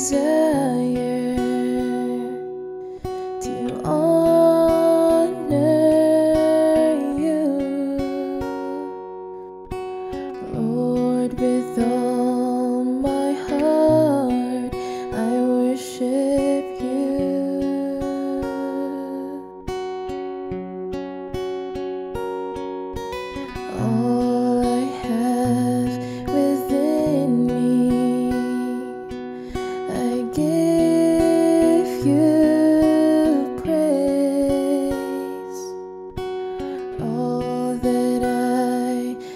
desire to honor you, Lord. With all my heart I worship you. All I have within me, I give you praise. All that I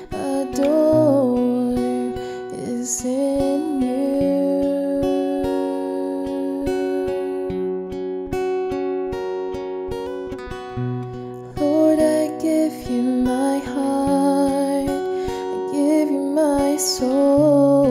adore is in you. Lord, I give you my heart, I give you my soul.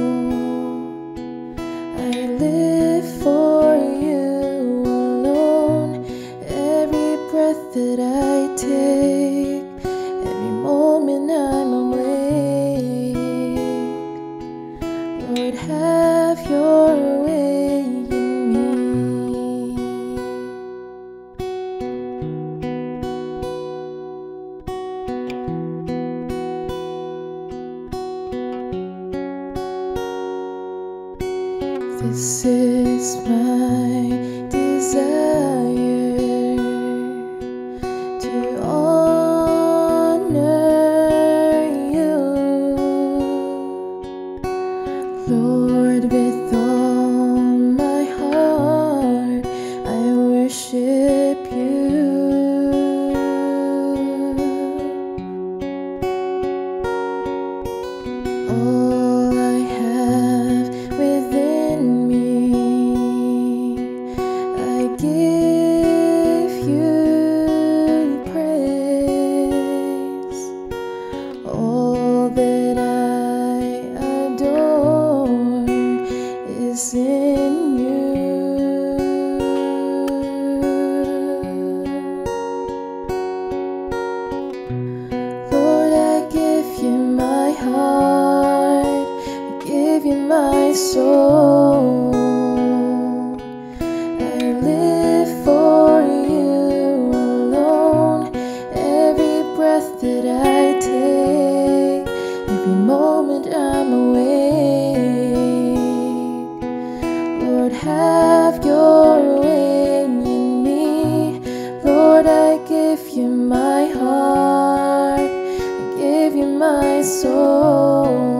I live for you alone. Every breath that I take, every moment I'm awake, Lord, have your way in me. This is my desire to honor you, Lord. With all my heart I worship you. All I have within me, I give you praise. All that I adore is in you. Lord, I give you my heart, I give you my soul. I live for you alone. Every breath that I take, every moment I'm awake, Lord, have your way in me. Lord, I give you my heart, I give you my soul.